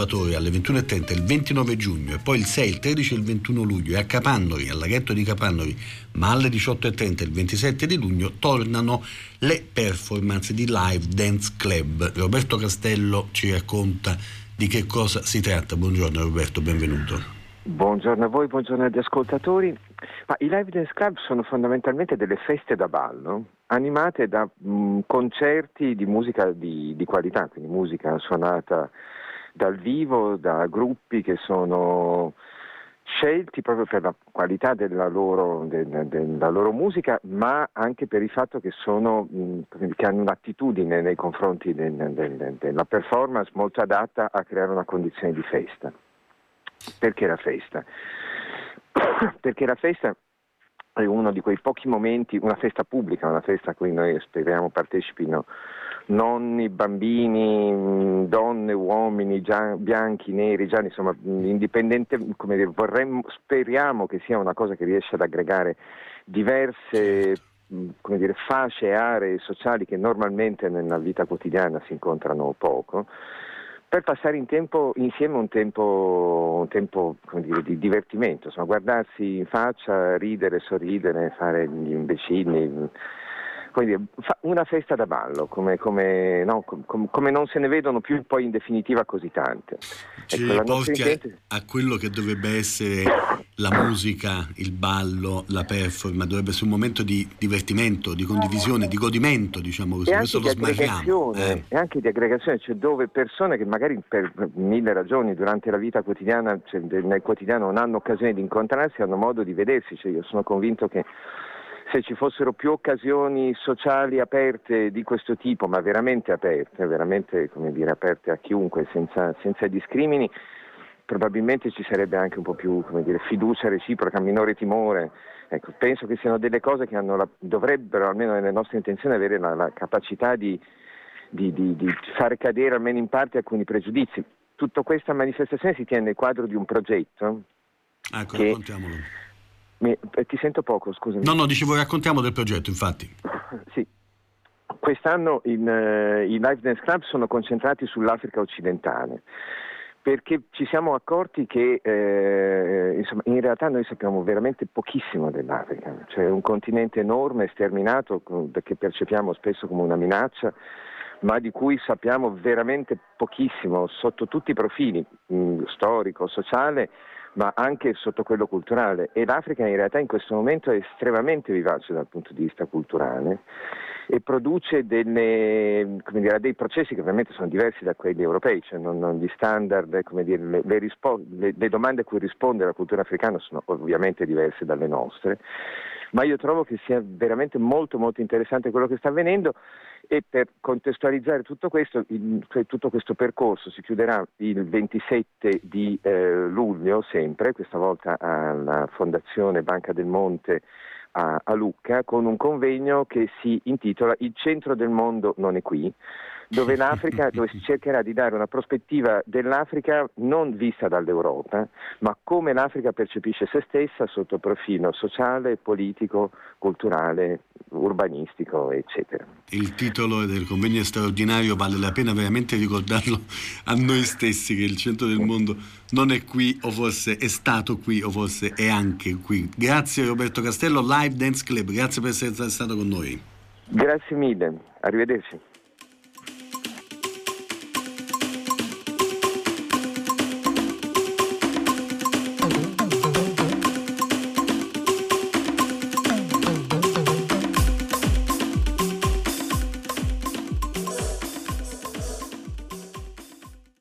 Salvatore alle 21:30 il 29 giugno e poi il 6, il 13 e il 21 luglio, e a Capannori, al laghetto di Capannori, ma alle 18:30 il 27 di luglio tornano le performance di Live Dance Club. Roberto Castello ci racconta di che cosa si tratta. Buongiorno Roberto, benvenuto. Buongiorno a voi, buongiorno agli ascoltatori. I Live Dance Club sono fondamentalmente delle feste da ballo animate da concerti di musica di qualità, quindi musica suonata dal vivo da gruppi che sono scelti proprio per la qualità della loro musica, ma anche per il fatto che che hanno un'attitudine nei confronti della performance molto adatta a creare una condizione di festa. Perché la festa? Perché la festa è uno di quei pochi momenti, una festa pubblica, una festa a cui noi speriamo partecipino nonni, bambini, donne, uomini, bianchi, neri, gialli, insomma, indipendente, come dire, speriamo che sia una cosa che riesce ad aggregare diverse, come dire, fasce e aree sociali che normalmente nella vita quotidiana si incontrano poco, per passare insieme un tempo come dire, di divertimento, insomma, guardarsi in faccia, ridere, sorridere, fare gli imbecilli, come dire, una festa da ballo, come non se ne vedono più poi in definitiva così tante. Ci porti a quello che dovrebbe essere la musica, il ballo, la performance, dovrebbe essere un momento di divertimento, di condivisione, di godimento, diciamo così. Questo lo smarriamo. E anche di aggregazione, cioè dove persone che magari per mille ragioni durante la vita quotidiana, cioè nel quotidiano non hanno occasione di incontrarsi, hanno modo di vedersi. Cioè io sono convinto che se ci fossero più occasioni sociali aperte di questo tipo, ma veramente aperte, veramente, come dire, aperte a chiunque, senza discrimini, probabilmente ci sarebbe anche un po' più, come dire, fiducia reciproca, minore timore. Ecco, penso che siano delle cose che dovrebbero, almeno nelle nostre intenzioni, avere la capacità di fare cadere almeno in parte alcuni pregiudizi. Tutta questa manifestazione si tiene nel quadro di un progetto. Ecco, raccontiamolo. Ti sento poco, scusami. No, dicevo, raccontiamo del progetto, infatti. Sì. Quest'anno i Live Dance Club sono concentrati sull'Africa occidentale, perché ci siamo accorti che insomma, in realtà noi sappiamo veramente pochissimo dell'Africa, cioè un continente enorme, sterminato, che percepiamo spesso come una minaccia, ma di cui sappiamo veramente pochissimo sotto tutti i profili, storico, sociale, ma anche sotto quello culturale. E l'Africa in realtà in questo momento è estremamente vivace dal punto di vista culturale e produce dei processi che ovviamente sono diversi da quelli europei, cioè gli standard, come dire, le domande a cui risponde la cultura africana sono ovviamente diverse dalle nostre, ma io trovo che sia veramente molto molto interessante quello che sta avvenendo. E per contestualizzare tutto questo percorso si chiuderà il 27 di luglio, sempre, questa volta alla Fondazione Banca del Monte a Lucca, con un convegno che si intitola Il centro del mondo non è qui, dove si cercherà di dare una prospettiva dell'Africa non vista dall'Europa, ma come l'Africa percepisce se stessa sotto il profilo sociale, politico, culturale, urbanistico, eccetera. Il titolo del convegno è straordinario, vale la pena veramente ricordarlo a noi stessi, che il centro del mondo non è qui, o forse è stato qui, o forse è anche qui. Grazie Roberto Castello, Live Dance Club, grazie per essere stato con noi. Grazie mille, arrivederci.